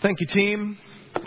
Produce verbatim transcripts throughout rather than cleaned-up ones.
Thank you, team.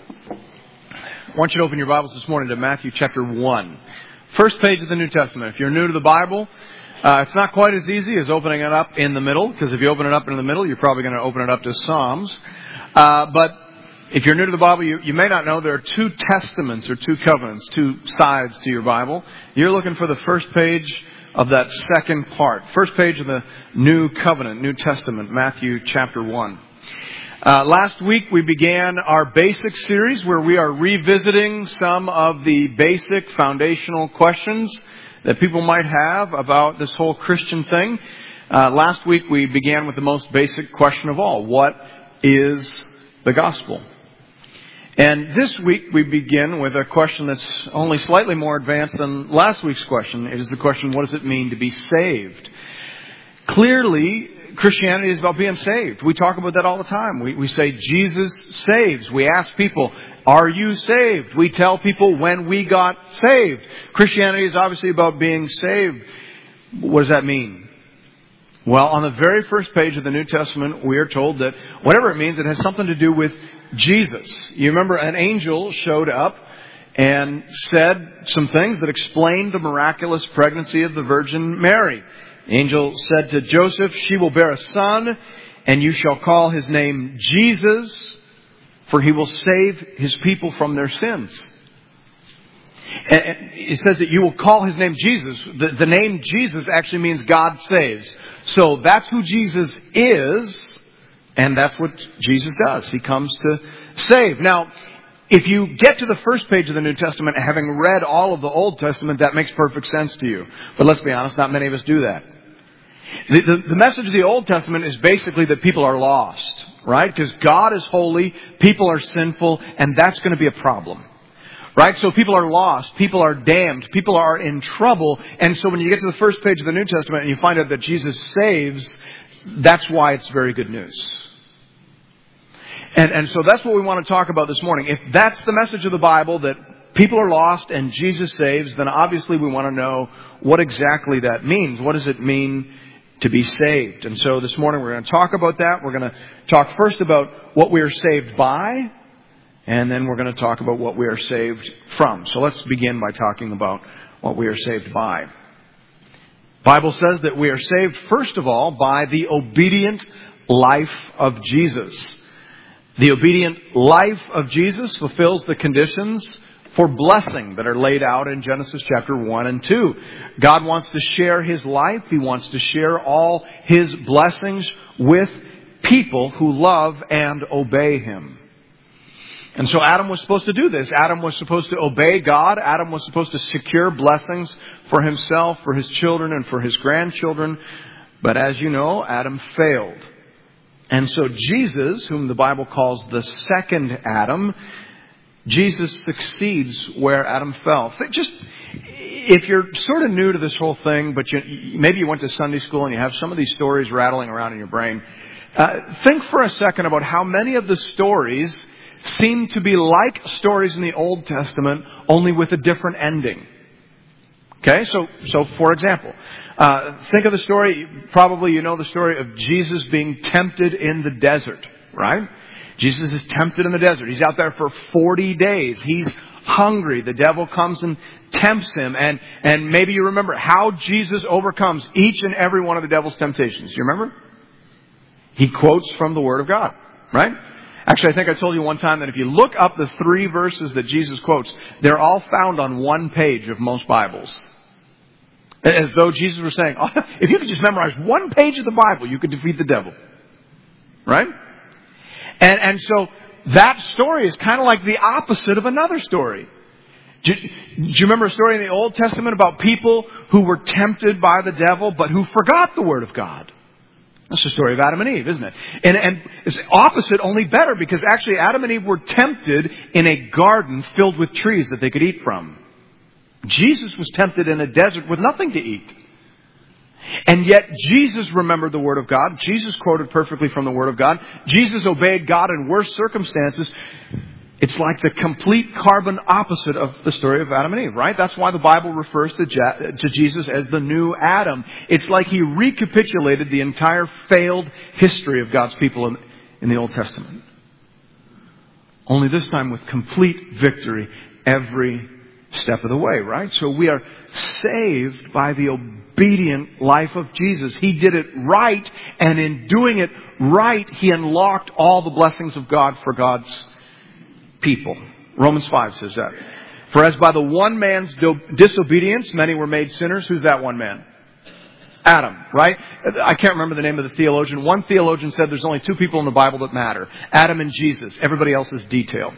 I want you to open your Bibles this morning to Matthew chapter one. First page of the New Testament. If you're new to the Bible, uh, it's not quite as easy as opening it up in the middle, because if you open it up in the middle, you're probably going to open it up to Psalms. Uh, but if you're new to the Bible, you, you may not know there are two testaments or two covenants, two sides to your Bible. You're looking for the first page of that second part. First page of the New Covenant, New Testament, Matthew chapter one. Uh, last week we began our basic series where we are revisiting some of the basic foundational questions that people might have about this whole Christian thing. Uh, last week we began with the most basic question of all. What is the gospel? And this week we begin with a question that's only slightly more advanced than last week's question. It is the question, what does it mean to be saved? Clearly, Christianity is about being saved. We talk about that all the time. We, we say Jesus saves. We ask people, are you saved? We tell people when we got saved. Christianity is obviously about being saved. What does that mean? Well, on the very first page of the New Testament, we are told that whatever it means, it has something to do with Jesus. You remember an angel showed up and said some things that explained the miraculous pregnancy of the Virgin Mary. The angel said to Joseph, she will bear a son, and you shall call his name Jesus, for he will save his people from their sins. And it says that you will call his name Jesus. The, the name Jesus actually means God saves. So that's who Jesus is, and that's what Jesus does. He comes to save. Now, if you get to the first page of the New Testament, having read all of the Old Testament, that makes perfect sense to you. But let's be honest, not many of us do that. The, the, the message of the Old Testament is basically that people are lost, right? Because God is holy, people are sinful, and that's going to be a problem. Right? So people are lost, people are damned, people are in trouble. And so when you get to the first page of the New Testament and you find out that Jesus saves, that's why it's very good news. And, and so that's what we want to talk about this morning. If that's the message of the Bible, that people are lost and Jesus saves, then obviously we want to know what exactly that means. What does it mean to be saved? And so this morning we're going to talk about that. We're going to talk first about what we are saved by, and then we're going to talk about what we are saved from. So let's begin by talking about what we are saved by. The Bible says that we are saved, first of all, by the obedient life of Jesus. The obedient life of Jesus fulfills the conditions for blessing that are laid out in Genesis chapter one and two. God wants to share His life. He wants to share all His blessings with people who love and obey Him. And so Adam was supposed to do this. Adam was supposed to obey God. Adam was supposed to secure blessings for himself, for his children, and for his grandchildren. But as you know, Adam failed. And so Jesus, whom the Bible calls the second Adam, Jesus succeeds where Adam fell. Just, if you're sort of new to this whole thing, but you, maybe you went to Sunday school and you have some of these stories rattling around in your brain, uh, think for a second about how many of the stories seem to be like stories in the Old Testament, only with a different ending. Okay, so so for example, uh, think of the story, probably you know the story of Jesus being tempted in the desert, right? Jesus is tempted in the desert. He's out there for forty days. He's hungry. The devil comes and tempts him. And, and maybe you remember how Jesus overcomes each and every one of the devil's temptations. You remember? He quotes from the Word of God, right? Actually, I think I told you one time that if you look up the three verses that Jesus quotes, they're all found on one page of most Bibles. As though Jesus was saying, oh, if you could just memorize one page of the Bible, you could defeat the devil. Right? And, and so that story is kind of like the opposite of another story. Do, do you remember a story in the Old Testament about people who were tempted by the devil, but who forgot the Word of God? That's the story of Adam and Eve, isn't it? And, and it's opposite, only better, because actually Adam and Eve were tempted in a garden filled with trees that they could eat from. Jesus was tempted in a desert with nothing to eat. And yet Jesus remembered the Word of God. Jesus quoted perfectly from the Word of God. Jesus obeyed God in worse circumstances. It's like the complete carbon opposite of the story of Adam and Eve, right? That's why the Bible refers to, Je- to Jesus as the new Adam. It's like He recapitulated the entire failed history of God's people in, in the Old Testament. Only this time with complete victory every step of the way, right? So we are saved by the obedient life of Jesus. He did it right, and in doing it right, He unlocked all the blessings of God for God's people. Romans five says that. For as by the one man's disobedience many were made sinners. Who's that one man? Adam, right? I can't remember the name of the theologian. One theologian said there's only two people in the Bible that matter. Adam and Jesus. Everybody else is detail.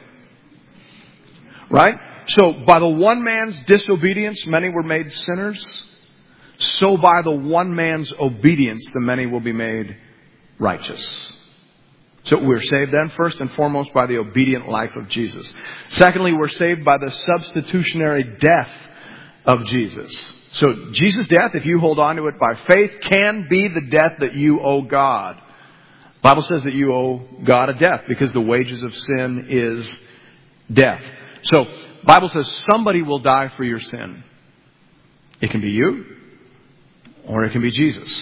Right? So by the one man's disobedience many were made sinners. So by the one man's obedience the many will be made righteous. So we're saved then first and foremost by the obedient life of Jesus. Secondly, we're saved by the substitutionary death of Jesus. So Jesus' death, if you hold on to it by faith, can be the death that you owe God. The Bible says that you owe God a death because the wages of sin is death. So the Bible says somebody will die for your sin. It can be you or it can be Jesus.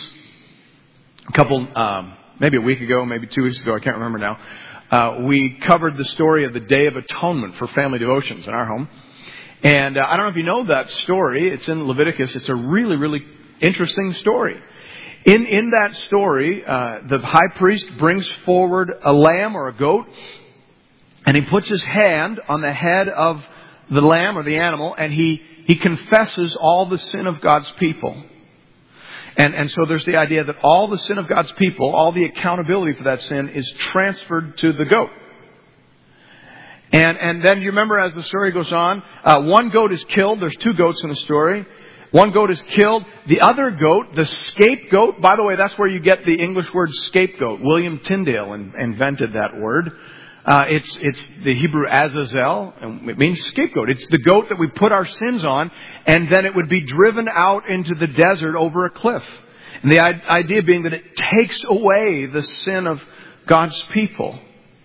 A couple, um, maybe a week ago, maybe two weeks ago, I can't remember now, uh, we covered the story of the Day of Atonement for family devotions in our home. And uh, I don't know if you know that story. It's in Leviticus. It's a really, really interesting story. In in that story, uh, the high priest brings forward a lamb or a goat, and he puts his hand on the head of the lamb or the animal, and he, he confesses all the sin of God's people. And, and so there's the idea that all the sin of God's people, all the accountability for that sin is transferred to the goat. And and then you remember as the story goes on, uh, one goat is killed. There's two goats in the story. One goat is killed. The other goat, the scapegoat, by the way, that's where you get the English word scapegoat. William Tyndale in, invented that word. Uh, it's it's the Hebrew Azazel, and it means scapegoat. It's the goat that we put our sins on, and then it would be driven out into the desert over a cliff. And the idea being that it takes away the sin of God's people.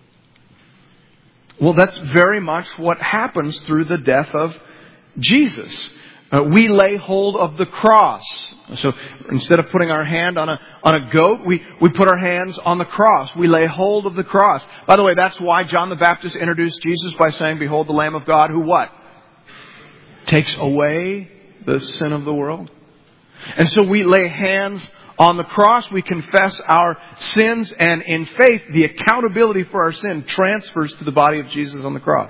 Well, that's very much what happens through the death of Jesus. Uh, we lay hold of the cross. So instead of putting our hand on a on a goat, we, we put our hands on the cross. We lay hold of the cross. By the way, that's why John the Baptist introduced Jesus by saying, "Behold the Lamb of God who what? Takes away the sin of the world." And so we lay hands on the cross, we confess our sins, and in faith, the accountability for our sin transfers to the body of Jesus on the cross.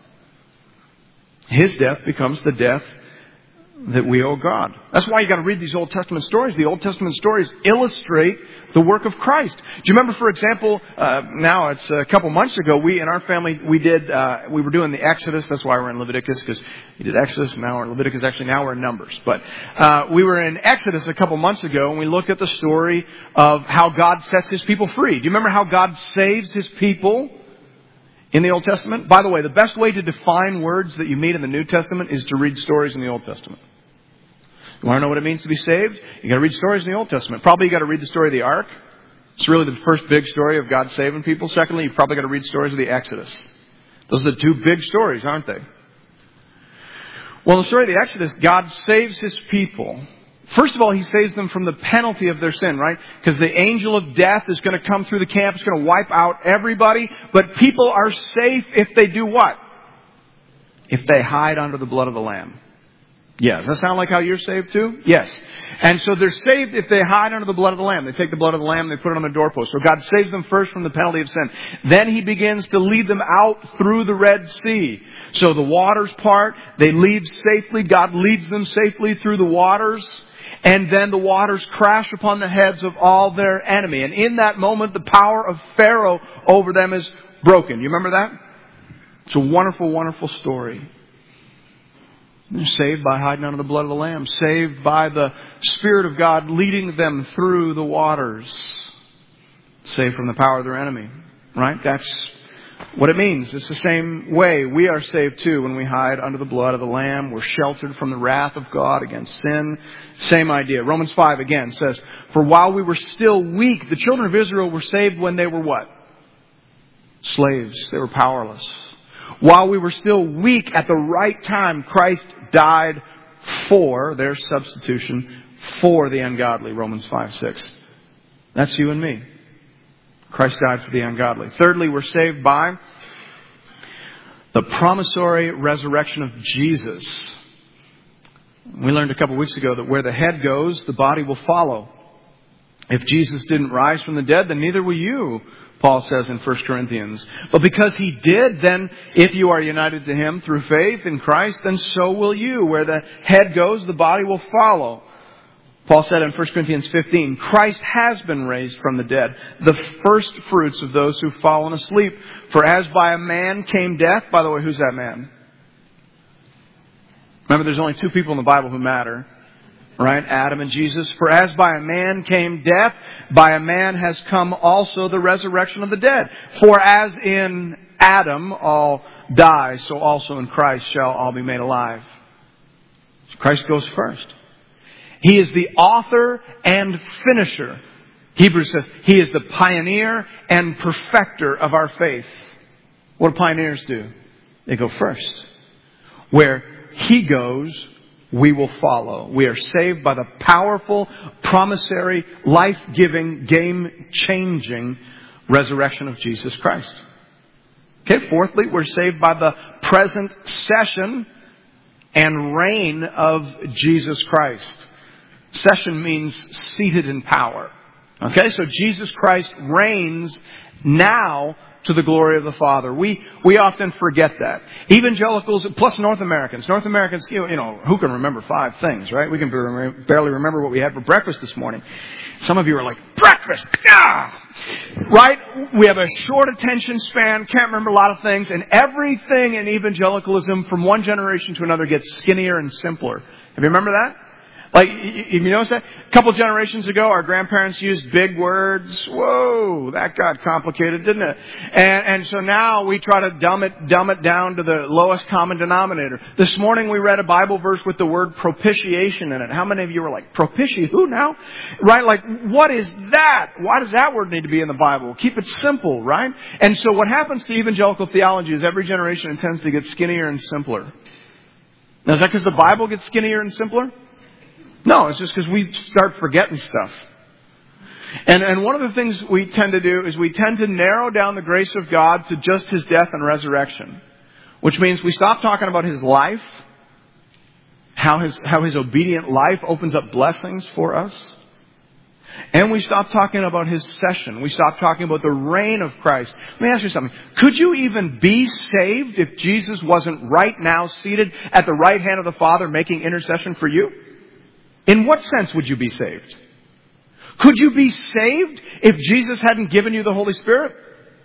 His death becomes the death that we owe God. That's why you got to read these Old Testament stories. The Old Testament stories illustrate the work of Christ. Do you remember, for example, uh, now it's a couple months ago, we in our family, we did, uh, we were doing the Exodus. That's why we're in Leviticus, because we did Exodus, and now we're in Leviticus. Actually, now we're in Numbers. But uh, we were in Exodus a couple months ago, and we looked at the story of how God sets His people free. Do you remember how God saves His people in the Old Testament? By the way, the best way to define words that you meet in the New Testament is to read stories in the Old Testament. You want to know what it means to be saved? You got to read stories in the Old Testament. Probably you got to read the story of the Ark. It's really the first big story of God saving people. Secondly, you've probably got to read stories of the Exodus. Those are the two big stories, aren't they? Well, in the story of the Exodus, God saves His people. First of all, He saves them from the penalty of their sin, right? Because the angel of death is going to come through the camp. It's going to wipe out everybody. But people are safe if they do what? If they hide under the blood of the Lamb. Yeah, does that sound like how you're saved too? Yes. And so they're saved if they hide under the blood of the Lamb. They take the blood of the Lamb, they put it on the doorpost. So God saves them first from the penalty of sin. Then He begins to lead them out through the Red Sea. So the waters part, they leave safely. God leads them safely through the waters. And then the waters crash upon the heads of all their enemy. And in that moment, the power of Pharaoh over them is broken. You remember that? It's a wonderful, wonderful story. They're saved by hiding under the blood of the Lamb. Saved by the Spirit of God leading them through the waters. Saved from the power of their enemy. Right? That's what it means. It's the same way we are saved too when we hide under the blood of the Lamb. We're sheltered from the wrath of God against sin. Same idea. Romans five again says, "For while we were still weak, the children of Israel were saved when they were what? Slaves. They were powerless. While we were still weak, at the right time, Christ died for their substitution, for the ungodly." Romans five six. That's you and me. Christ died for the ungodly. Thirdly, we're saved by The promissory resurrection of Jesus. We learned a couple weeks ago that where the head goes, the body will follow. If Jesus didn't rise from the dead, then neither will you, Paul says in First Corinthians. But because He did, then if you are united to Him through faith in Christ, then so will you. Where the head goes, the body will follow. Paul said in First Corinthians fifteen, Christ has been raised from the dead, the first fruits of those who've fallen asleep. For as by a man came death, by the way, who's that man? Remember, there's only two people in the Bible who matter, right? Adam and Jesus. For as by a man came death, by a man has come also the resurrection of the dead. For as in Adam all die, so also in Christ shall all be made alive. So Christ goes first. He is the author and finisher. Hebrews says He is the pioneer and perfecter of our faith. What do pioneers do? They go first. Where He goes, we will follow. We are saved by the powerful, promissory, life-giving, game-changing resurrection of Jesus Christ. Okay, fourthly, we're saved by the present session and reign of Jesus Christ. Session means seated in power. Okay, so Jesus Christ reigns now to the glory of the Father. We we often forget that. Evangelicals, plus North Americans. North Americans, you know, who can remember five things, right? We can barely remember what we had for breakfast this morning. Some of you are like, breakfast! Ah! Right? We have a short attention span, can't remember a lot of things, and everything in evangelicalism from one generation to another gets skinnier and simpler. Have you remember that? Like, you notice that? A couple generations ago, our grandparents used big words. Whoa, that got complicated, didn't it? And, and so now we try to dumb it, dumb it down to the lowest common denominator. This morning we read a Bible verse with the word propitiation in it. How many of you were like, propitiate who now? Right? Like, what is that? Why does that word need to be in the Bible? Keep it simple, right? And so what happens to evangelical theology is every generation intends to get skinnier and simpler. Now, is that because the Bible gets skinnier and simpler? No, it's just because we start forgetting stuff. And and one of the things we tend to do is we tend to narrow down the grace of God to just His death and resurrection. Which means we stop talking about His life, how His, how His obedient life opens up blessings for us. And we stop talking about His session. We stop talking about the reign of Christ. Let me ask you something. Could you even be saved if Jesus wasn't right now seated at the right hand of the Father making intercession for you? In what sense would you be saved? Could you be saved if Jesus hadn't given you the Holy Spirit?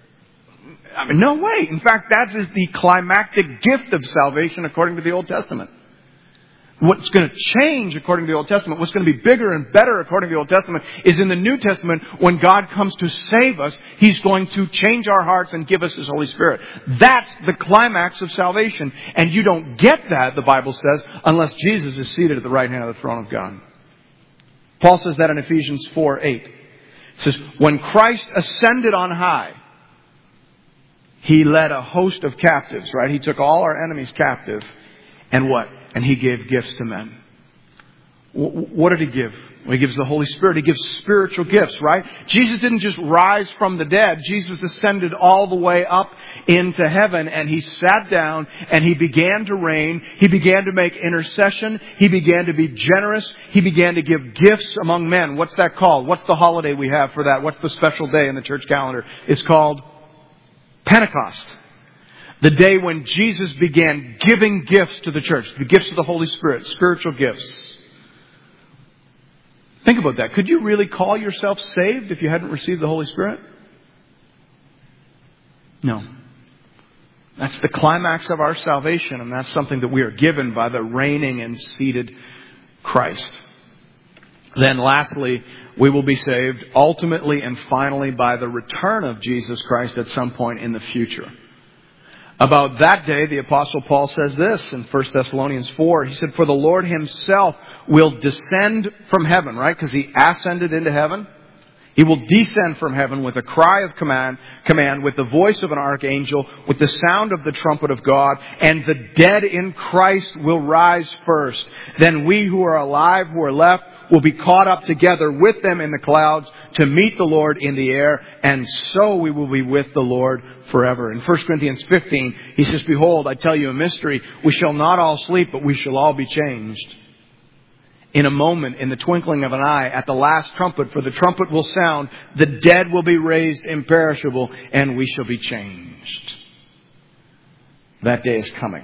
I mean, no way. In fact, that is the climactic gift of salvation according to the Old Testament. What's going to change according to the Old Testament, what's going to be bigger and better according to the Old Testament, is in the New Testament, when God comes to save us, He's going to change our hearts and give us His Holy Spirit. That's the climax of salvation. And you don't get that, the Bible says, unless Jesus is seated at the right hand of the throne of God. Paul says that in Ephesians four eight. It says, when Christ ascended on high, He led a host of captives, right? He took all our enemies captive. And what? And He gave gifts to men. What did He give? Well, He gives the Holy Spirit. He gives spiritual gifts, right? Jesus didn't just rise from the dead. Jesus ascended all the way up into heaven, and He sat down and He began to reign. He began to make intercession. He began to be generous. He began to give gifts among men. What's that called? What's the holiday we have for that? What's the special day in the church calendar? It's called Pentecost. The day when Jesus began giving gifts to the church. The gifts of the Holy Spirit. Spiritual gifts. Think about that. Could you really call yourself saved if you hadn't received the Holy Spirit? No. That's the climax of our salvation. And that's something that we are given by the reigning and seated Christ. Then lastly, we will be saved ultimately and finally by the return of Jesus Christ at some point in the future. About that day, the Apostle Paul says this in First Thessalonians four. He said, for the Lord Himself will descend from heaven, right? Because He ascended into heaven. He will descend from heaven with a cry of command, command, with the voice of an archangel, with the sound of the trumpet of God, and the dead in Christ will rise first. Then we who are alive, who are left, will be caught up together with them in the clouds to meet the Lord in the air, and so we will be with the Lord forever. In First Corinthians fifteen, he says, behold, I tell you a mystery. We shall not all sleep, but we shall all be changed. In a moment, in the twinkling of an eye, at the last trumpet, for the trumpet will sound, the dead will be raised imperishable, and we shall be changed. That day is coming.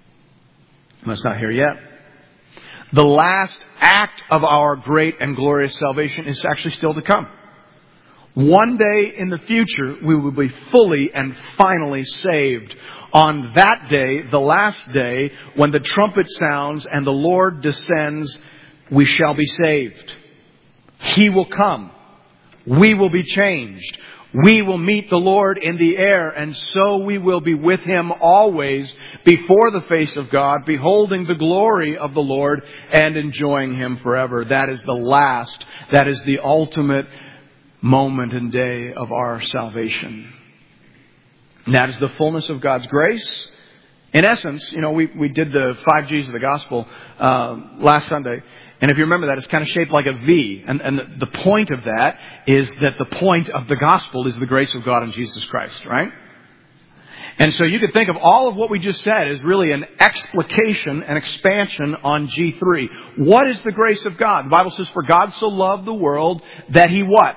But it's not here yet. The last act of our great and glorious salvation is actually still to come. One day in the future, we will be fully and finally saved. On that day, the last day, when the trumpet sounds and the Lord descends, we shall be saved. He will come. We will be changed. We will meet the Lord in the air, and so we will be with Him always before the face of God, beholding the glory of the Lord and enjoying Him forever. That is the last, that is the ultimate moment and day of our salvation. And that is the fullness of God's grace. In essence, you know, we, we did the five G's of the gospel uh, last Sunday. And if you remember that, it's kind of shaped like a V. And, and the, the point of that is that the point of the gospel is the grace of God in Jesus Christ, right? And so you could think of all of what we just said as really an explication and expansion on G three. What is the grace of God? The Bible says, for God so loved the world that He what?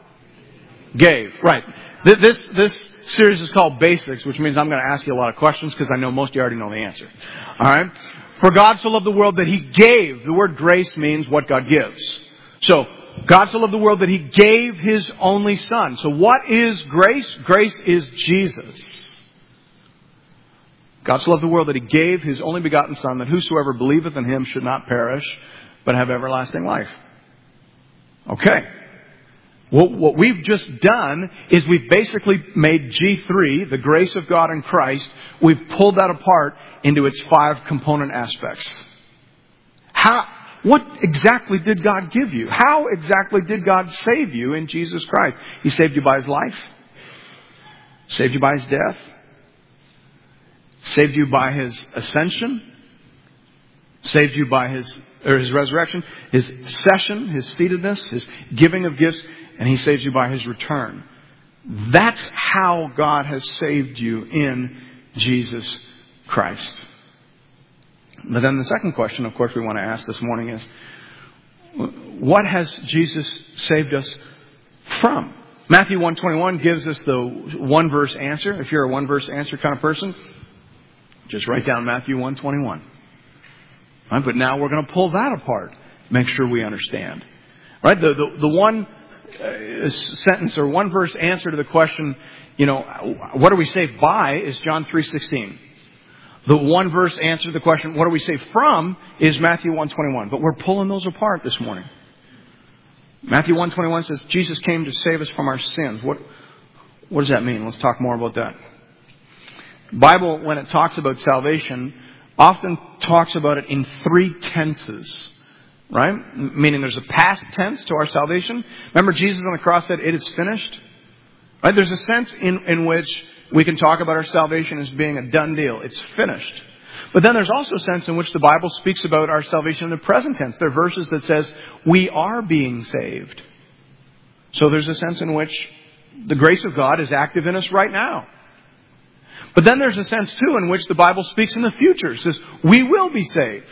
Gave. Right. This, this series is called Basics, which means I'm going to ask you a lot of questions because I know most of you already know the answer. All right? For God so loved the world that He gave. The word grace means what God gives. So, God so loved the world that He gave His only Son. So what is grace? Grace is Jesus. God so loved the world that He gave His only begotten Son, that whosoever believeth in Him should not perish, but have everlasting life. Okay. Well, what we've just done is we've basically made G three, the grace of God in Christ, we've pulled that apart into its five component aspects. How, what exactly did God give you? How exactly did God save you in Jesus Christ? He saved you by His life. Saved you by His death. Saved you by His ascension. Saved you by His, or His resurrection. His session, His seatedness, His giving of gifts. And He saves you by His return. That's how God has saved you in Jesus Christ. But then the second question, of course, we want to ask this morning is, what has Jesus saved us from? Matthew one twenty-one gives us the one verse answer. If you're a one verse answer kind of person, just write down Matthew one twenty-one. Right, but now we're going to pull that apart. Make sure we understand. Right? The, the, the one uh, sentence or one verse answer to the question, you know, what are we saved by, is John three sixteen. The one verse answer to the question, what are we saved from, is Matthew one twenty-one. But we're pulling those apart this morning. Matthew one twenty-one says, Jesus came to save us from our sins. What, what does that mean? Let's talk more about that. The Bible, when it talks about salvation, often talks about it in three tenses. Right? Meaning there's a past tense to our salvation. Remember, Jesus on the cross said, it is finished. Right? There's a sense in, in which we can talk about our salvation as being a done deal. It's finished. But then there's also a sense in which the Bible speaks about our salvation in the present tense. There are verses that says we are being saved. So there's a sense in which the grace of God is active in us right now. But then there's a sense, too, in which the Bible speaks in the future. It says we will be saved.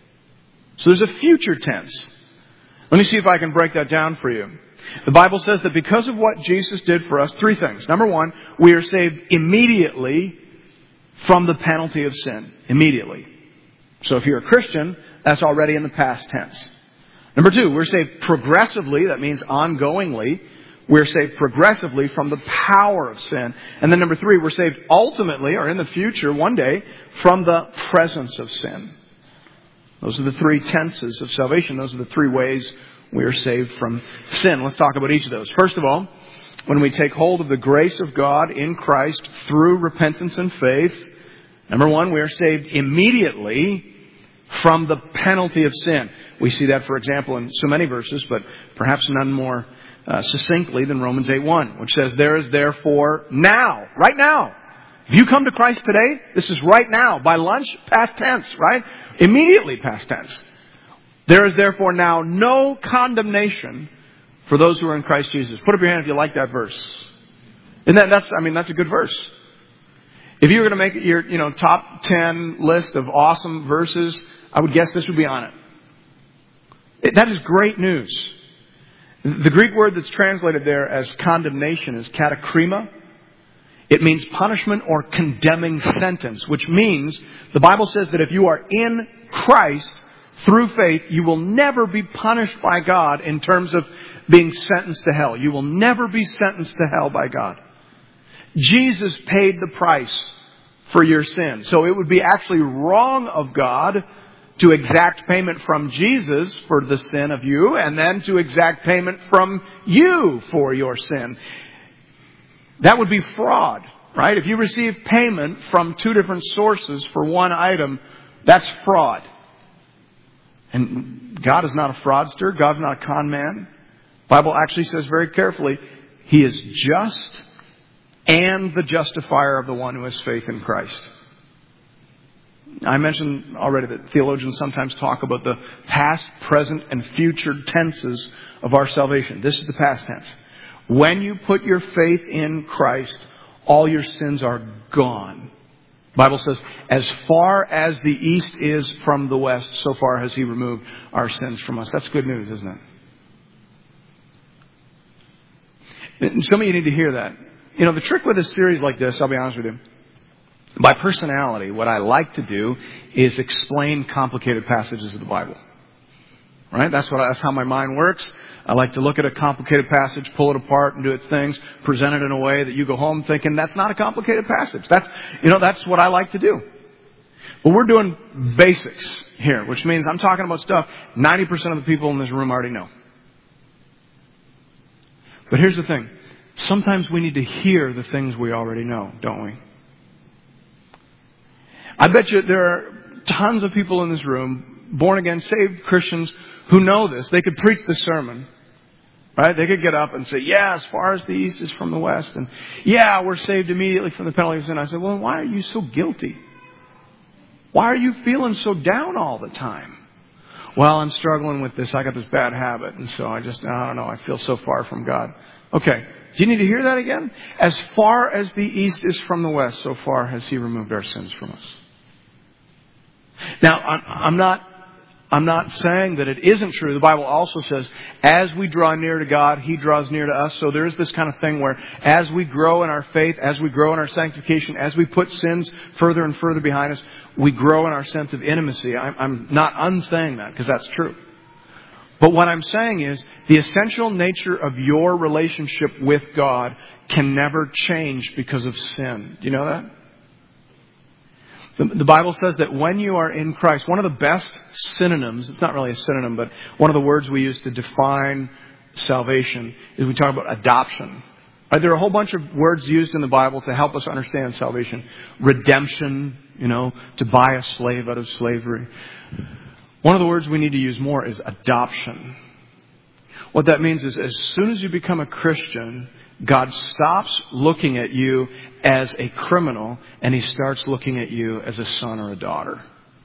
So there's a future tense. Let me see if I can break that down for you. The Bible says that because of what Jesus did for us, three things. Number one, we are saved immediately from the penalty of sin. Immediately. So if you're a Christian, that's already in the past tense. Number two, we're saved progressively. That means ongoingly. We're saved progressively from the power of sin. And then number three, we're saved ultimately, or in the future, one day, from the presence of sin. Those are the three tenses of salvation. Those are the three ways we are saved from sin. Let's talk about each of those. First of all, when we take hold of the grace of God in Christ through repentance and faith, number one, we are saved immediately from the penalty of sin. We see that, for example, in so many verses, but perhaps none more uh, succinctly than Romans eight one, which says, there is therefore now, right now. If you come to Christ today, this is right now, by lunch, past tense, right? Immediately past tense. There is therefore now no condemnation for those who are in Christ Jesus. Put up your hand if you like that verse. And that, that's, I mean, that's a good verse. If you were going to make it your, you know, top ten list of awesome verses, I would guess this would be on it. it. That is great news. The Greek word that's translated there as condemnation is katakrima. It means punishment or condemning sentence, which means the Bible says that if you are in Christ through faith, you will never be punished by God in terms of being sentenced to hell. You will never be sentenced to hell by God. Jesus paid the price for your sin. So it would be actually wrong of God to exact payment from Jesus for the sin of you, and then to exact payment from you for your sin. That would be fraud, right? If you receive payment from two different sources for one item, that's fraud. And God is not a fraudster. God's not a con man. The Bible actually says very carefully, He is just and the justifier of the one who has faith in Christ. I mentioned already that theologians sometimes talk about the past, present, and future tenses of our salvation. This is the past tense. When you put your faith in Christ, all your sins are gone. The Bible says, as far as the east is from the west, so far has He removed our sins from us. That's good news, isn't it? And some of you need to hear that. You know, the trick with a series like this, I'll be honest with you, by personality, what I like to do is explain complicated passages of the Bible. Right? That's what I, that's how my mind works. I like to look at a complicated passage, pull it apart and do its things, present it in a way that you go home thinking that's not a complicated passage. That's, you know, that's what I like to do. But we're doing basics here, which means I'm talking about stuff ninety percent of the people in this room already know. But here's the thing. Sometimes we need to hear the things we already know, don't we? I bet you there are tons of people in this room, born again, saved Christians, who know this. They could preach the sermon, right? They could get up and say, yeah, as far as the east is from the west. And yeah, we're saved immediately from the penalty of sin. I said, well, why are you so guilty? Why are you feeling so down all the time? Well, I'm struggling with this. I got this bad habit. And so I just, I don't know, I feel so far from God. Okay. Do you need to hear that again? As far as the east is from the west, so far has He removed our sins from us. Now, I'm not, I'm not saying that it isn't true. The Bible also says, as we draw near to God, He draws near to us. So there is this kind of thing where as we grow in our faith, as we grow in our sanctification, as we put sins further and further behind us, we grow in our sense of intimacy. I'm, I'm not unsaying that, because that's true. But what I'm saying is, the essential nature of your relationship with God can never change because of sin. Do you know that? The, the Bible says that when you are in Christ, one of the best synonyms, it's not really a synonym, but one of the words we use to define salvation is we talk about adoption. Right? There are a whole bunch of words used in the Bible to help us understand salvation. Redemption, you know, to buy a slave out of slavery. One of the words we need to use more is adoption. What that means is as soon as you become a Christian, God stops looking at you as a criminal and He starts looking at you as a son or a daughter.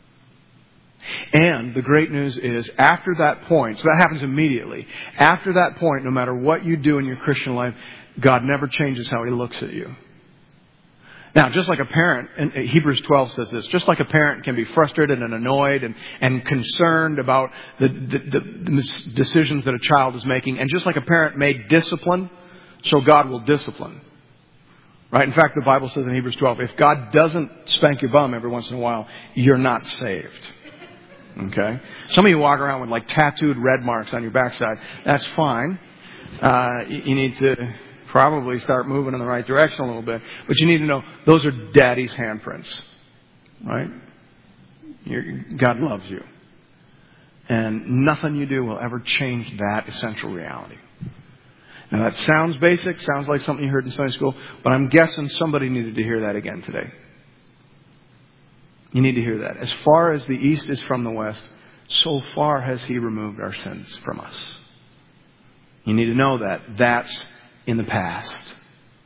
And the great news is, after that point, so that happens immediately, after that point, no matter what you do in your Christian life, God never changes how He looks at you. Now, just like a parent, and Hebrews twelve says this, just like a parent can be frustrated and annoyed and, and concerned about the, the, the decisions that a child is making, and just like a parent may discipline, so God will discipline. Right? In fact, the Bible says in Hebrews twelve, if God doesn't spank your bum every once in a while, you're not saved. Okay? Some of you walk around with like tattooed red marks on your backside. That's fine. Uh, you need to probably start moving in the right direction a little bit. But you need to know, those are Daddy's handprints. Right? You're, God loves you. And nothing you do will ever change that essential reality. Now that sounds basic, sounds like something you heard in Sunday school, but I'm guessing somebody needed to hear that again today. You need to hear that. As far as the east is from the west, so far has He removed our sins from us. You need to know that. That's in the past.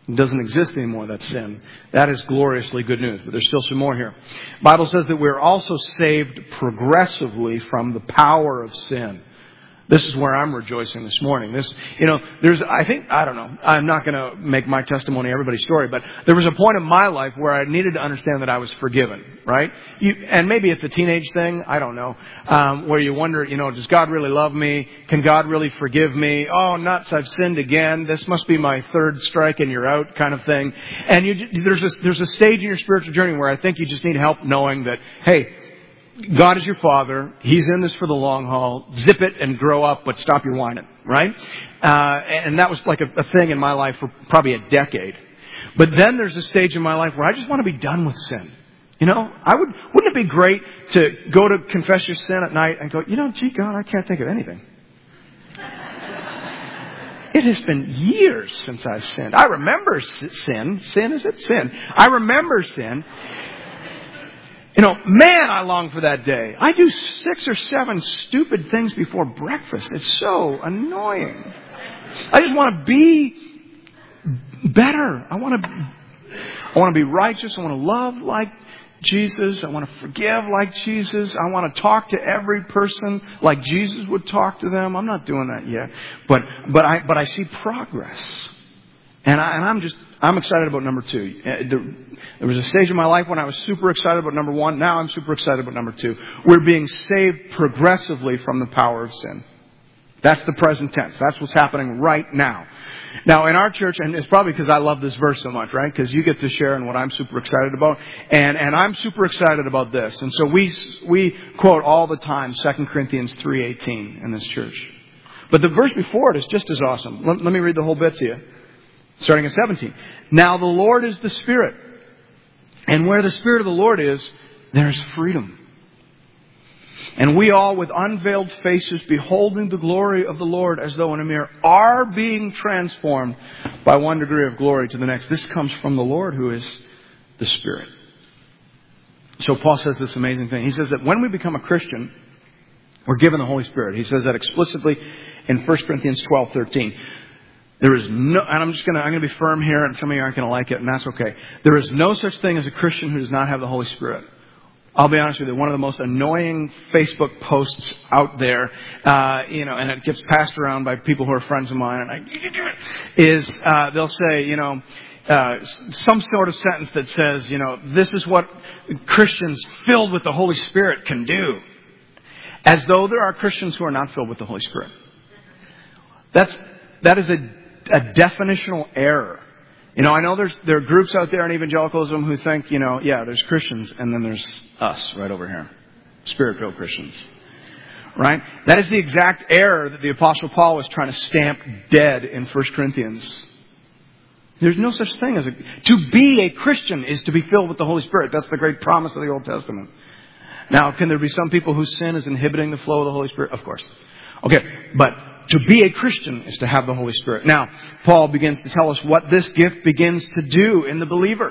It doesn't exist anymore, that sin. That is gloriously good news. But there's still some more here. The Bible says that we're also saved progressively from the power of sin. This is where I'm rejoicing this morning. This, you know, there's, I think, I don't know, I'm not going to make my testimony everybody's story, but there was a point in my life where I needed to understand that I was forgiven, right? You, and maybe it's a teenage thing, I don't know, um, where you wonder, you know, does God really love me? Can God really forgive me? Oh, nuts, I've sinned again. This must be my third strike and you're out kind of thing. And you, there's a, there's a stage in your spiritual journey where I think you just need help knowing that, hey, God is your Father. He's in this for the long haul. Zip it and grow up, but stop your whining, right? Uh, and that was like a, a thing in my life for probably a decade. But then there's a stage in my life where I just want to be done with sin. You know, I would, wouldn't it be great to go to confess your sin at night and go, you know, gee, God, I can't think of anything. It has been years since I've sinned. I remember sin. Sin, is it? Sin. I remember sin. You know, man, I long for that day. I do six or seven stupid things before breakfast. It's so annoying. I just want to be better. I want to, I want to be righteous. I want to love like Jesus. I want to forgive like Jesus. I want to talk to every person like Jesus would talk to them. I'm not doing that yet, but but I but I see progress, and I and I'm just I'm excited about number two. There was a stage in my life when I was super excited about number one. Now I'm super excited about number two. We're being saved progressively from the power of sin. That's the present tense. That's what's happening right now. Now, in our church, and it's probably because I love this verse so much, right? Because you get to share in what I'm super excited about. And, and I'm super excited about this. And so we, we quote all the time Second Corinthians three eighteen in this church. But the verse before it is just as awesome. Let, let me read the whole bit to you. Starting at seventeen. Now the Lord is the Spirit. And where the Spirit of the Lord is, there's freedom. And we all, with unveiled faces, beholding the glory of the Lord as though in a mirror, are being transformed by one degree of glory to the next. This comes from the Lord, who is the Spirit. So Paul says this amazing thing. He says that when we become a Christian, we're given the Holy Spirit. He says that explicitly in First Corinthians twelve thirteen. There is no, and I'm just going to, I'm going to be firm here, and some of you aren't going to like it, and that's okay. There is no such thing as a Christian who does not have the Holy Spirit. I'll be honest with you, one of the most annoying Facebook posts out there, uh, you know, and it gets passed around by people who are friends of mine, and I, is, uh, they'll say, you know, uh, some sort of sentence that says, you know, this is what Christians filled with the Holy Spirit can do. As though there are Christians who are not filled with the Holy Spirit. That's, that is a, a definitional error. You know, I know there's there are groups out there in evangelicalism who think, you know, yeah, there's Christians and then there's us right over here. Spirit-filled Christians. Right? That is the exact error that the Apostle Paul was trying to stamp dead in First Corinthians. There's no such thing as a... To be a Christian is to be filled with the Holy Spirit. That's the great promise of the Old Testament. Now, can there be some people whose sin is inhibiting the flow of the Holy Spirit? Of course. Okay, but to be a Christian is to have the Holy Spirit. Now, Paul begins to tell us what this gift begins to do in the believer.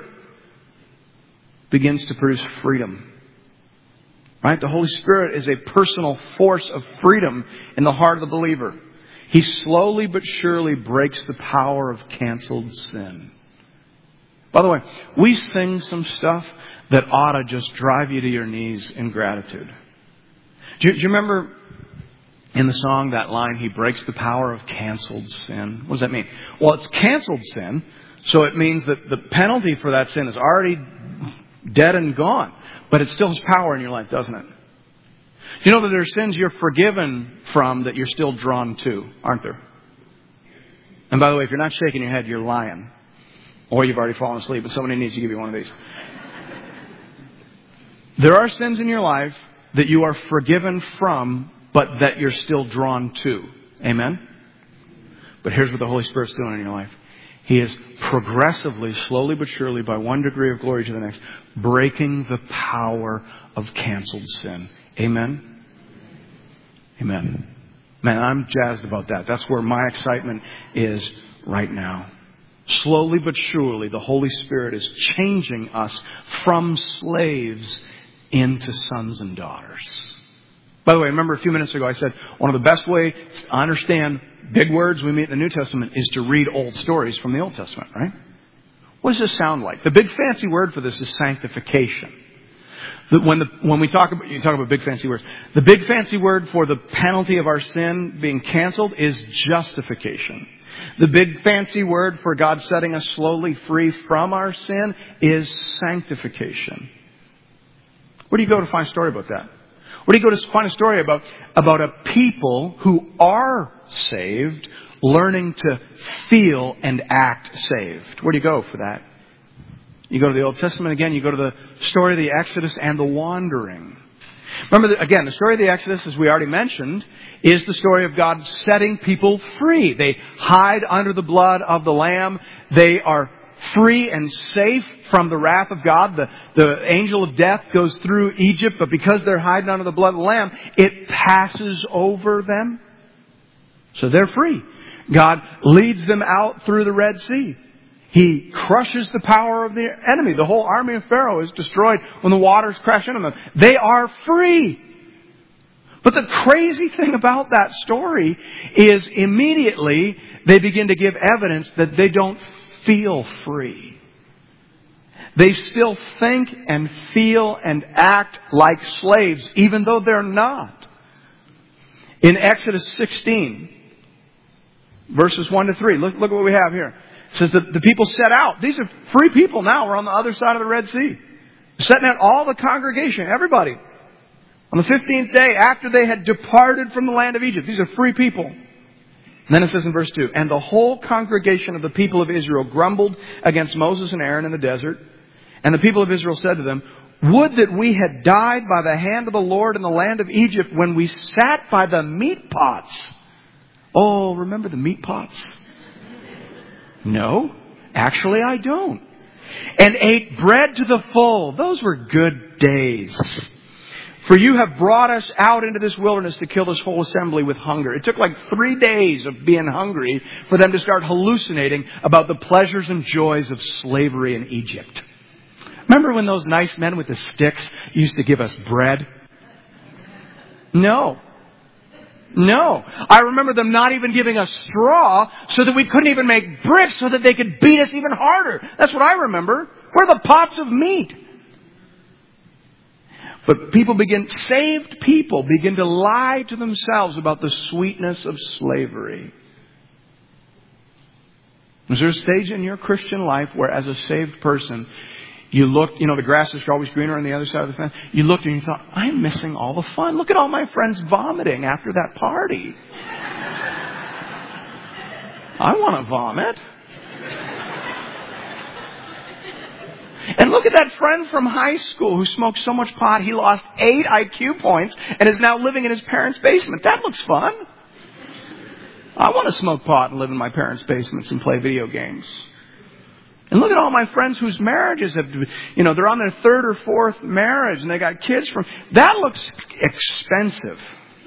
Begins to produce freedom. Right? The Holy Spirit is a personal force of freedom in the heart of the believer. He slowly but surely breaks the power of canceled sin. By the way, we sing some stuff that ought to just drive you to your knees in gratitude. Do you, do you remember in the song that line, he breaks the power of canceled sin? What does that mean? Well, it's canceled sin, so it means that the penalty for that sin is already dead and gone. But it still has power in your life, doesn't it? You know that there are sins you're forgiven from that you're still drawn to, aren't there? And by the way, if you're not shaking your head, you're lying. Or you've already fallen asleep and somebody needs to give you one of these. There are sins in your life that you are forgiven from, but that you're still drawn to. Amen? But here's what the Holy Spirit's doing in your life. He is progressively, slowly but surely, by one degree of glory to the next, breaking the power of canceled sin. Amen? Amen. Man, I'm jazzed about that. That's where my excitement is right now. Slowly but surely, the Holy Spirit is changing us from slaves into sons and daughters. By the way, remember a few minutes ago I said one of the best ways to understand big words we meet in the New Testament is to read old stories from the Old Testament, right? What does this sound like? The big fancy word for this is sanctification. That when the, when we talk about, you talk about big fancy words. The big fancy word for the penalty of our sin being canceled is justification. The big fancy word for God setting us slowly free from our sin is sanctification. Where do you go to find a story about that? Where do you go to find a story about, about a people who are saved learning to feel and act saved? Where do you go for that? You go to the Old Testament again, you go to the story of the Exodus and the wandering. Remember, that, again, the story of the Exodus, as we already mentioned, is the story of God setting people free. They hide under the blood of the Lamb. They are free and safe from the wrath of God. The, the angel of death goes through Egypt, but because they're hiding under the blood of the Lamb, it passes over them. So they're free. God leads them out through the Red Sea. He crushes the power of the enemy. The whole army of Pharaoh is destroyed when the waters crash into them. They are free. But the crazy thing about that story is immediately they begin to give evidence that they don't feel free. They still think and feel and act like slaves, even though they're not. In Exodus sixteen, verses one to three, look, look at what we have here. It says that the people set out. These are free people now. We're on the other side of the Red Sea. Setting out all the congregation, everybody. On the fifteenth day, after they had departed from the land of Egypt. These are free people. And then it says in verse two, and the whole congregation of the people of Israel grumbled against Moses and Aaron in the desert. And the people of Israel said to them, would that we had died by the hand of the Lord in the land of Egypt when we sat by the meat pots. Oh, remember the meat pots? No, actually I don't. And ate bread to the full. Those were good days. For you have brought us out into this wilderness to kill this whole assembly with hunger. It took like three days of being hungry for them to start hallucinating about the pleasures and joys of slavery in Egypt. Remember when those nice men with the sticks used to give us bread? No. No. I remember them not even giving us straw so that we couldn't even make bricks so that they could beat us even harder. That's what I remember. Where are the pots of meat? But people begin, saved people begin to lie to themselves about the sweetness of slavery. Is there a stage in your Christian life where as a saved person, you look, you know, the grass is always greener on the other side of the fence. You looked and you thought, I'm missing all the fun. Look at all my friends vomiting after that party. I want to vomit. And look at that friend from high school who smoked so much pot he lost eight I Q points and is now living in his parents' basement. That looks fun. I want to smoke pot and live in my parents' basements and play video games. And look at all my friends whose marriages have, you know, they're on their third or fourth marriage and they got kids from, that looks expensive.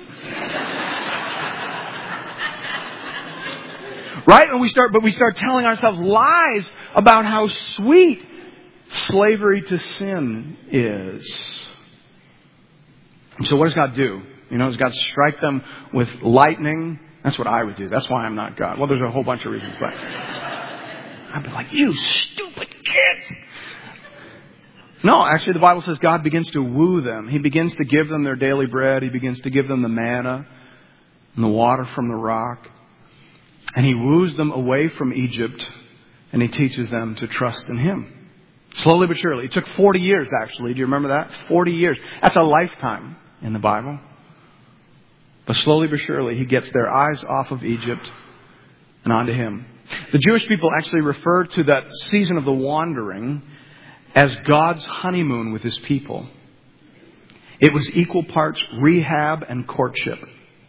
Right? And we start, but we start telling ourselves lies about how sweet slavery to sin is. And so what does God do? You know, does God strike them with lightning? That's what I would do. That's why I'm not God. Well, there's a whole bunch of reasons, but I'd be like, you stupid kids. No, actually the Bible says God begins to woo them. He begins to give them their daily bread. He begins to give them the manna and the water from the rock. And He woos them away from Egypt and He teaches them to trust in Him. Slowly but surely. It took forty years actually. Do you remember that? forty years. That's a lifetime in the Bible. But slowly but surely He gets their eyes off of Egypt and onto Him. The Jewish people actually refer to that season of the wandering as God's honeymoon with His people. It was equal parts rehab and courtship.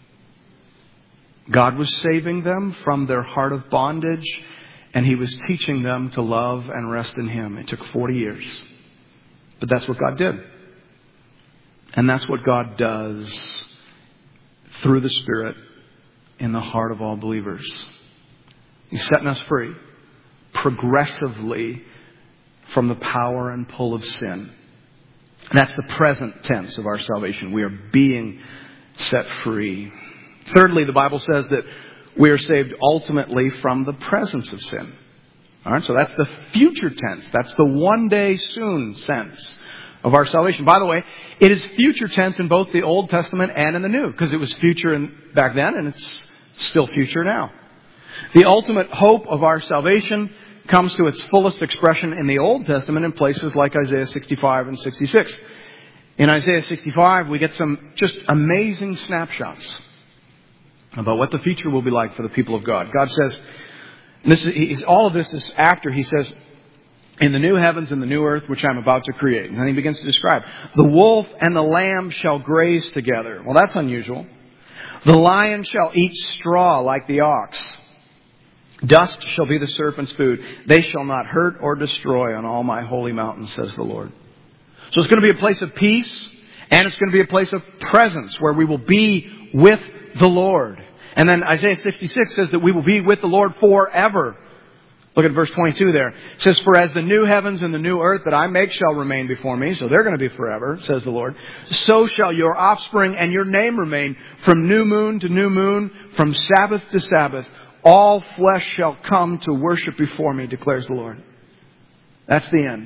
God was saving them from their heart of bondage, and He was teaching them to love and rest in Him. It took forty years. But that's what God did. And that's what God does through the Spirit in the heart of all believers. He's setting us free progressively from the power and pull of sin. And that's the present tense of our salvation. We are being set free. Thirdly, the Bible says that we are saved ultimately from the presence of sin. All right, so that's the future tense. That's the one day soon sense of our salvation. By the way, it is future tense in both the Old Testament and in the New, because it was future in, back then and it's still future now. The ultimate hope of our salvation comes to its fullest expression in the Old Testament in places like Isaiah sixty-five and sixty-six. In Isaiah sixty-five, we get some just amazing snapshots about what the future will be like for the people of God. God says, and this is, all of this is after he says, in the new heavens and the new earth which I'm about to create. And then he begins to describe, the wolf and the lamb shall graze together. Well, that's unusual. The lion shall eat straw like the ox. Dust shall be the serpent's food. They shall not hurt or destroy on all my holy mountains, says the Lord. So it's going to be a place of peace, and it's going to be a place of presence where we will be with the Lord. And then Isaiah sixty-six says that we will be with the Lord forever. Look at verse twenty-two there. It says, for as the new heavens and the new earth that I make shall remain before me, so they're going to be forever, says the Lord, so shall your offspring and your name remain from new moon to new moon, from Sabbath to Sabbath. All flesh shall come to worship before me, declares the Lord. That's the end.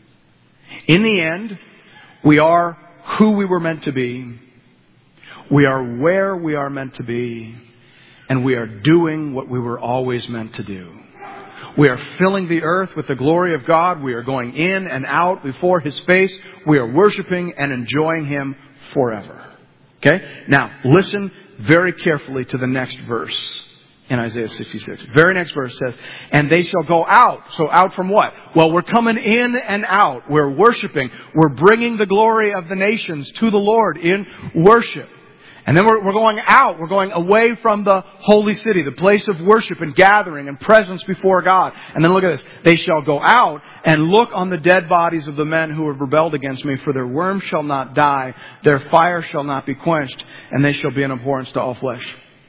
In the end, we are who we were meant to be. We are where we are meant to be. And we are doing what we were always meant to do. We are filling the earth with the glory of God. We are going in and out before His face. We are worshiping and enjoying Him forever. Okay? Now, listen very carefully to the next verse in Isaiah sixty-six. Very next verse says, and they shall go out. So out from what? Well, we're coming in and out. We're worshiping. We're bringing the glory of the nations to the Lord in worship. And then we're, we're going out. We're going away from the holy city, the place of worship and gathering and presence before God. And then look at this. They shall go out and look on the dead bodies of the men who have rebelled against me, for their worm shall not die, their fire shall not be quenched, and they shall be an abhorrence to all flesh.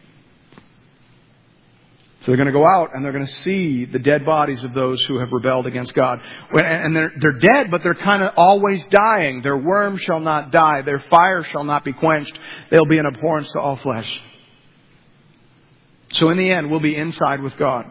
So they're going to go out and they're going to see the dead bodies of those who have rebelled against God. And they're, they're dead, but they're kind of always dying. Their worm shall not die. Their fire shall not be quenched. They'll be an abhorrence to all flesh. So in the end, we'll be inside with God.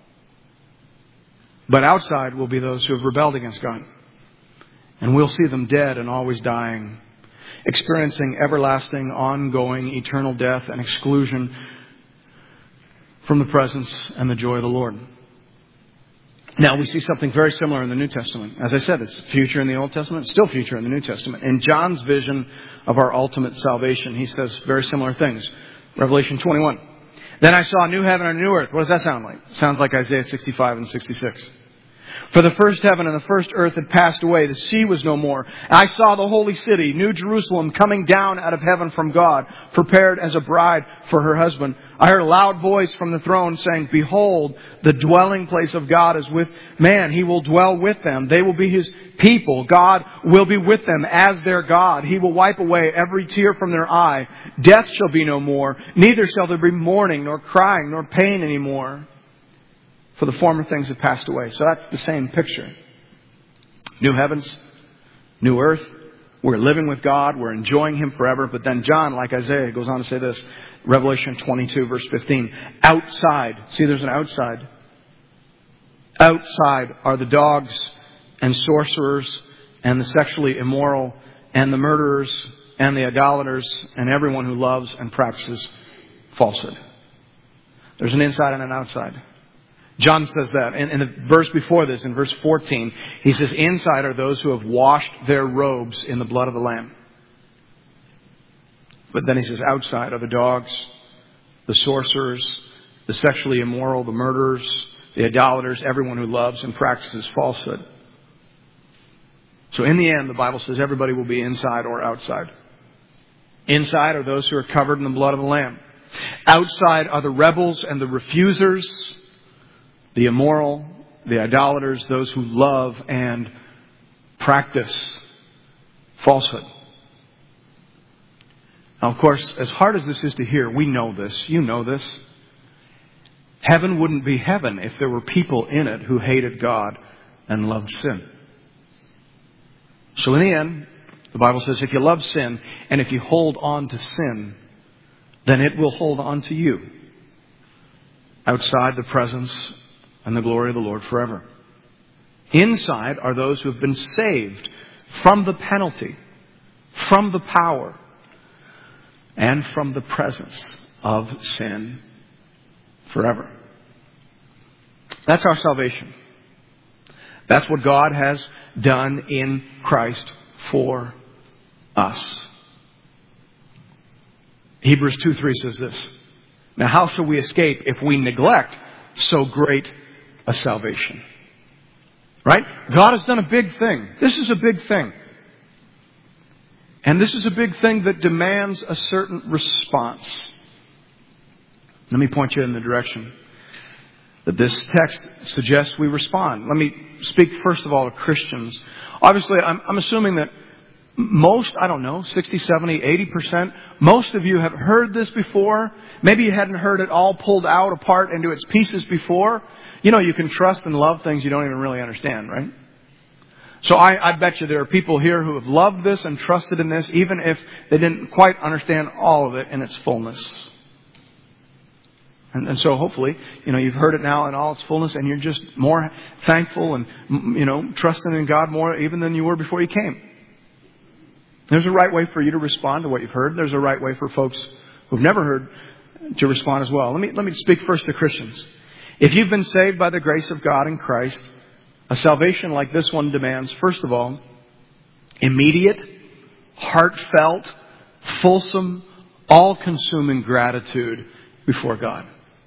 But outside will be those who have rebelled against God. And we'll see them dead and always dying, experiencing everlasting, ongoing, eternal death and exclusion from the presence and the joy of the Lord. Now, we see something very similar in the New Testament. As I said, it's future in the Old Testament, still future in the New Testament. In John's vision of our ultimate salvation, he says very similar things. Revelation twenty-one. Then I saw a new heaven and a new earth. What does that sound like? It sounds like Isaiah sixty-five and sixty-six. For the first heaven and the first earth had passed away. The sea was no more. I saw the holy city, New Jerusalem, coming down out of heaven from God, prepared as a bride for her husband. I heard a loud voice from the throne saying, behold, the dwelling place of God is with man. He will dwell with them. They will be His people. God will be with them as their God. He will wipe away every tear from their eye. Death shall be no more. Neither shall there be mourning, nor crying, nor pain anymore. For the former things have passed away. So that's the same picture. New heavens, new earth. We're living with God. We're enjoying Him forever. But then John, like Isaiah, goes on to say this. Revelation twenty-two, verse fifteen. Outside. See, there's an outside. Outside are the dogs and sorcerers and the sexually immoral and the murderers and the idolaters and everyone who loves and practices falsehood. There's an inside and an outside. John says that. In, in the verse before this, in verse fourteen, he says, inside are those who have washed their robes in the blood of the Lamb. But then he says, outside are the dogs, the sorcerers, the sexually immoral, the murderers, the idolaters, everyone who loves and practices falsehood. So in the end, the Bible says everybody will be inside or outside. Inside are those who are covered in the blood of the Lamb. Outside are the rebels and the refusers, the immoral, the idolaters, those who love and practice falsehood. Now, of course, as hard as this is to hear, we know this. You know this. Heaven wouldn't be heaven if there were people in it who hated God and loved sin. So in the end, the Bible says if you love sin and if you hold on to sin, then it will hold on to you. Outside the presence and the glory of the Lord forever. Inside are those who have been saved from the penalty, from the power, and from the presence of sin forever. That's our salvation. That's what God has done in Christ for us. Hebrews two three says this. Now how shall we escape if we neglect so great a salvation? Right? God has done a big thing. This is a big thing. And this is a big thing that demands a certain response. Let me point you in the direction that this text suggests we respond. Let me speak first of all to Christians. Obviously, I'm, I'm assuming that most, I don't know, sixty, seventy, eighty percent, most of you have heard this before. Maybe you hadn't heard it all pulled out apart into its pieces before. You know, you can trust and love things you don't even really understand, right? So I, I bet you there are people here who have loved this and trusted in this, even if they didn't quite understand all of it in its fullness. And, and so hopefully, you know, you've heard it now in all its fullness, and you're just more thankful and, you know, trusting in God more even than you were before you came. There's a right way for you to respond to what you've heard. There's a right way for folks who've never heard to respond as well. Let me, let me speak first to Christians. If you've been saved by the grace of God in Christ, a salvation like this one demands, first of all, immediate, heartfelt, fulsome, all-consuming gratitude before God.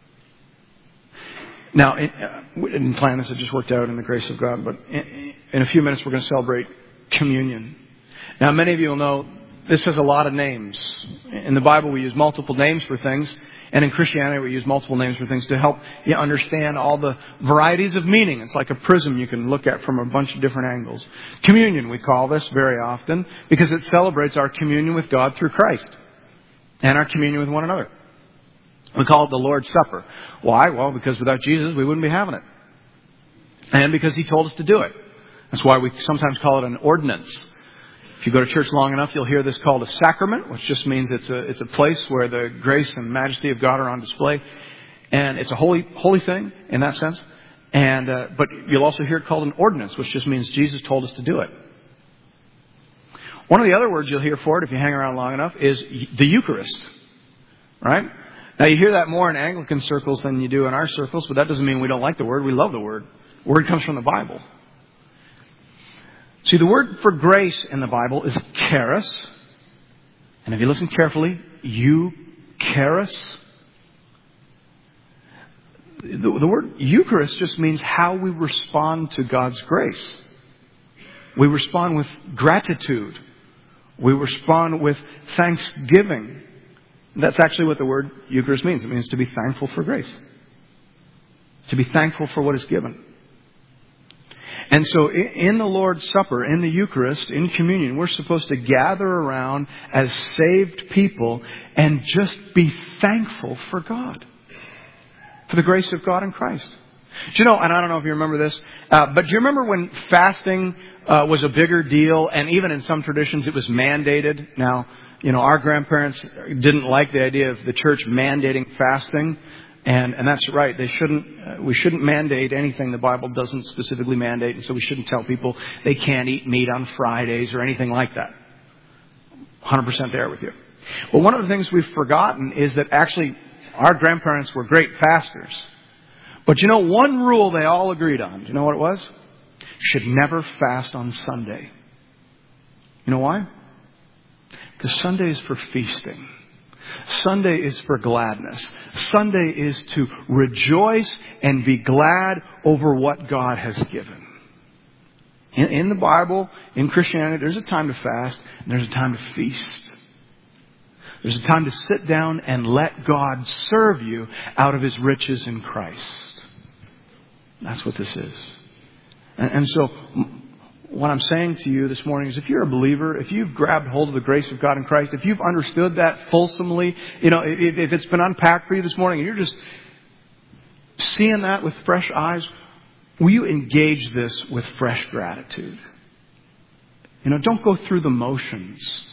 Now, we didn't plan this, it just worked out in the grace of God, but in a few minutes we're going to celebrate communion. Now, many of you will know this has a lot of names. In the Bible, we use multiple names for things. And in Christianity, we use multiple names for things to help you understand all the varieties of meaning. It's like a prism you can look at from a bunch of different angles. Communion, we call this very often because it celebrates our communion with God through Christ and our communion with one another. We call it the Lord's Supper. Why? Well, because without Jesus, we wouldn't be having it. And because He told us to do it. That's why we sometimes call it an ordinance. If you go to church long enough, you'll hear this called a sacrament, which just means it's a it's a place where the grace and majesty of God are on display, and it's a holy holy thing in that sense. And uh, but you'll also hear it called an ordinance, which just means Jesus told us to do it. One of the other words you'll hear for it, if you hang around long enough, is the Eucharist. Right? Now you hear that more in Anglican circles than you do in our circles, but that doesn't mean we don't like the word. We love the word. The word comes from the Bible. See, the word for grace in the Bible is charis. And if you listen carefully, Eucharis. The, the word Eucharist just means how we respond to God's grace. We respond with gratitude. We respond with thanksgiving. That's actually what the word Eucharist means. It means to be thankful for grace. To be thankful for what is given. And so in the Lord's Supper, in the Eucharist, in communion, we're supposed to gather around as saved people and just be thankful for God. For the grace of God in Christ. Do you know, and I don't know if you remember this, uh, but do you remember when fasting uh, was a bigger deal, and even in some traditions it was mandated? Now, you know, our grandparents didn't like the idea of the church mandating fasting. And, and that's right. They shouldn't, uh, we shouldn't mandate anything the Bible doesn't specifically mandate. And so we shouldn't tell people they can't eat meat on Fridays or anything like that. one hundred percent there with you. Well, one of the things we've forgotten is that actually our grandparents were great fasters. But you know, one rule they all agreed on. Do you know what it was? Should never fast on Sunday. You know why? Because Sunday is for feasting. Sunday is for gladness. Sunday is to rejoice and be glad over what God has given. In, in the Bible, in Christianity, there's a time to fast and there's a time to feast. There's a time to sit down and let God serve you out of His riches in Christ. That's what this is. And, and so what I'm saying to you this morning is if you're a believer, if you've grabbed hold of the grace of God in Christ, if you've understood that fulsomely, you know, if, if it's been unpacked for you this morning and you're just seeing that with fresh eyes, will you engage this with fresh gratitude? You know, don't go through the motions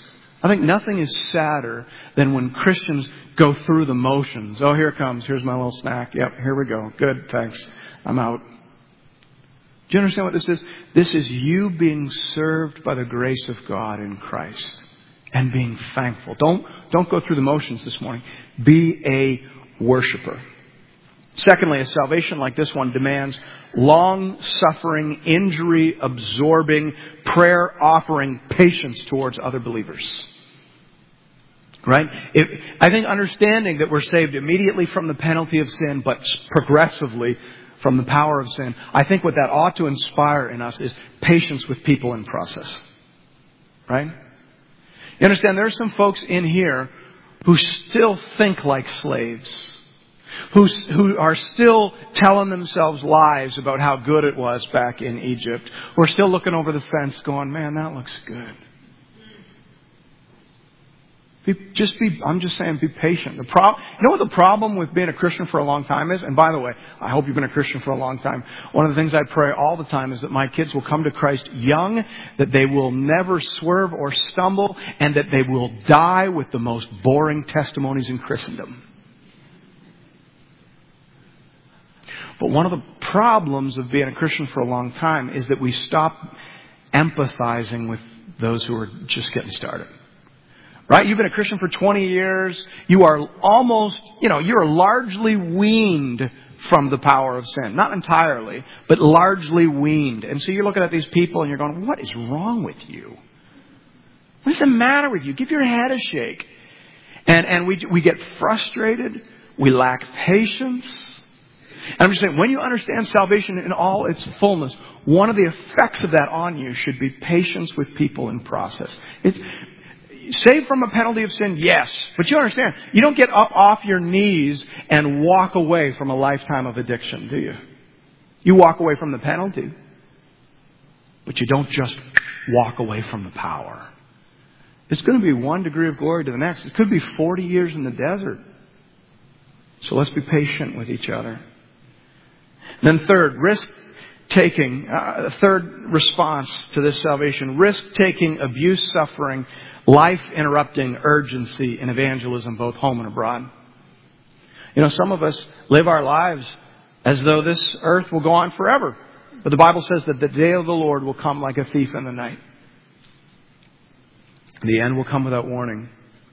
I think nothing is sadder than when Christians go through the motions. Oh, here it comes. Here's my little snack. Yep, here we go. Good, thanks. I'm out. Do you understand what this is? This is you being served by the grace of God in Christ and being thankful. Don't, don't go through the motions this morning. Be a worshiper. Secondly, a salvation like this one demands long-suffering, injury-absorbing, prayer-offering patience towards other believers. Right? If, I think understanding that we're saved immediately from the penalty of sin, but progressively from the power of sin, I think what that ought to inspire in us is patience with people in process. Right? You understand, there are some folks in here who still think like slaves. Who, who are still telling themselves lies about how good it was back in Egypt. Who are still looking over the fence going, man, that looks good. Be, just be, I'm just saying, be patient. The pro, you know what the problem with being a Christian for a long time is? And by the way, I hope you've been a Christian for a long time. One of the things I pray all the time is that my kids will come to Christ young, that they will never swerve or stumble, and that they will die with the most boring testimonies in Christendom. But one of the problems of being a Christian for a long time is that we stop empathizing with those who are just getting started. Right? You've been a Christian for twenty years. You are almost, you know, you're largely weaned from the power of sin. Not entirely, but largely weaned. And so you're looking at these people and you're going, what is wrong with you? What is the matter with you? Give your head a shake. And, and we, we get frustrated. We lack patience. And I'm just saying, when you understand salvation in all its fullness, one of the effects of that on you should be patience with people in process. It's saved from a penalty of sin, yes. But you understand, you don't get up off your knees and walk away from a lifetime of addiction, do you? You walk away from the penalty. But you don't just walk away from the power. It's going to be one degree of glory to the next. It could be forty years in the desert. So let's be patient with each other. And then third, risk-taking. Uh, third response to this salvation. Risk-taking, abuse, suffering, life-interrupting urgency in evangelism, both home and abroad. You know, some of us live our lives as though this earth will go on forever. But the Bible says that the day of the Lord will come like a thief in the night. The end will come without warning.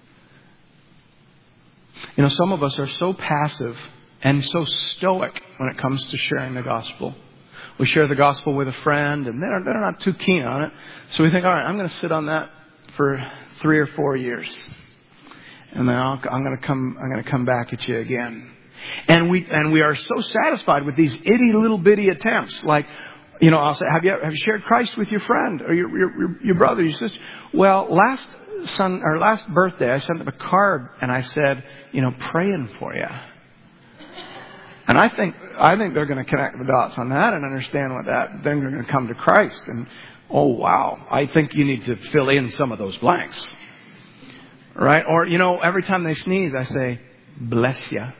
You know, some of us are so passive and so stoic when it comes to sharing the gospel. We share the gospel with a friend and they're, they're not too keen on it. So we think, all right, I'm going to sit on that for three or four years. And then I'll, I'm going to come, I'm going to come back at you again. And we, and we are so satisfied with these itty little bitty attempts. Like, you know, I'll say, have you, have you shared Christ with your friend or your, your, your brother, your sister? Well, last son, or last birthday, I sent them a card and I said, you know, praying for you. And I think, I think they're going to connect the dots on that and understand what that, then they're going to come to Christ. And, oh wow, I think you need to fill in some of those blanks. Right? Or, you know, every time they sneeze, I say, bless you.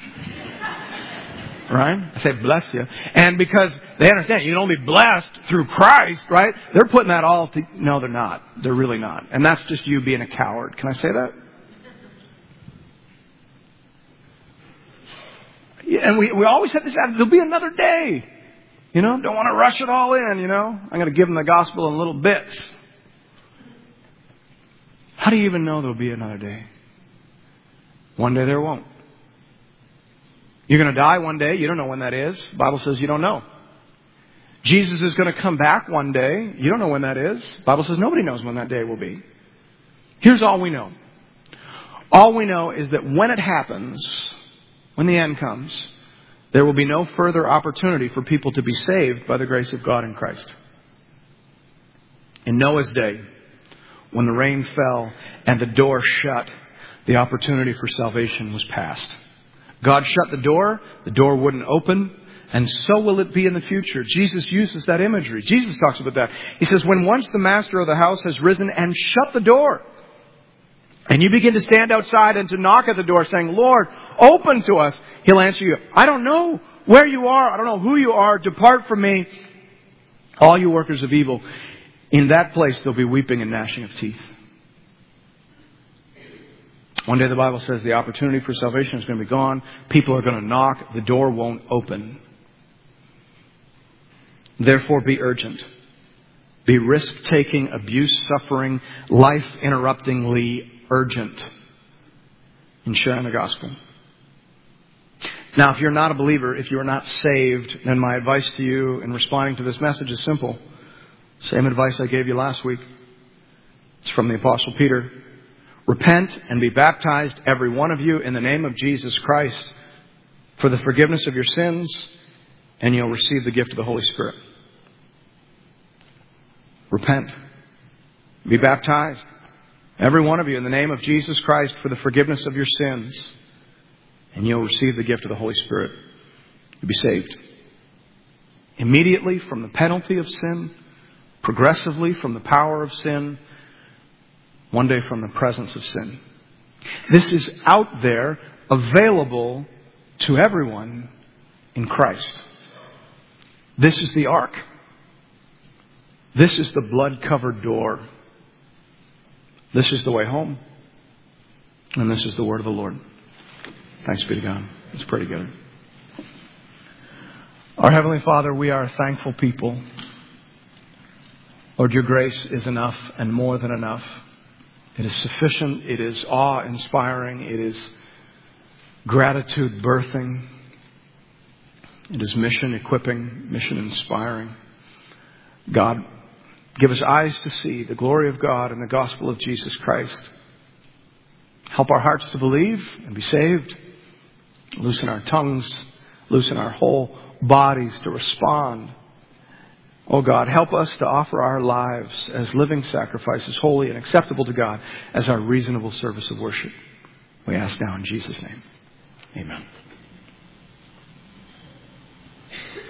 Right? I say, bless you. And because they understand you can only be blessed through Christ, right? They're putting that all to, no, they're not. They're really not. And that's just you being a coward. Can I say that? And we, we always have this attitude, there'll be another day. You know, don't want to rush it all in, you know. I'm going to give them the gospel in little bits. How do you even know there'll be another day? One day there won't. You're going to die one day. You don't know when that is. The Bible says you don't know. Jesus is going to come back one day. You don't know when that is. The Bible says nobody knows when that day will be. Here's all we know. All we know is that when it happens, when the end comes, there will be no further opportunity for people to be saved by the grace of God in Christ. In Noah's day, when the rain fell and the door shut, the opportunity for salvation was past. God shut the door, the door wouldn't open, and so will it be in the future. Jesus uses that imagery. Jesus talks about that. He says, when once the master of the house has risen and shut the door, and you begin to stand outside and to knock at the door saying, Lord, open to us, He'll answer you, I don't know where you are. I don't know who you are. Depart from me, all you workers of evil. In that place, there'll be weeping and gnashing of teeth. One day the Bible says the opportunity for salvation is going to be gone. People are going to knock. The door won't open. Therefore, be urgent. Be risk-taking, abuse-suffering, life-interruptingly urgent in sharing the gospel. Now, if you're not a believer, if you are not saved, then my advice to you in responding to this message is simple. Same advice I gave you last week. It's from the Apostle Peter. Repent and be baptized, every one of you, in the name of Jesus Christ for the forgiveness of your sins, and you'll receive the gift of the Holy Spirit. Repent. Be baptized, every one of you, in the name of Jesus Christ for the forgiveness of your sins, and you'll receive the gift of the Holy Spirit. You'll be saved. Immediately from the penalty of sin, progressively from the power of sin, one day from the presence of sin. This is out there, available to everyone in Christ. This is the ark. This is the blood-covered door. This is the way home. And this is the word of the Lord. Thanks be to God. Let's pray together. Our Heavenly Father, we are a thankful people. Lord, your grace is enough and more than enough. It is sufficient. It is awe-inspiring. It is gratitude-birthing. It is mission-equipping, mission-inspiring. God, give us eyes to see the glory of God and the gospel of Jesus Christ. Help our hearts to believe and be saved. Loosen our tongues. Loosen our whole bodies to respond. Oh God, help us to offer our lives as living sacrifices, holy and acceptable to God, as our reasonable service of worship. We ask now in Jesus' name. Amen.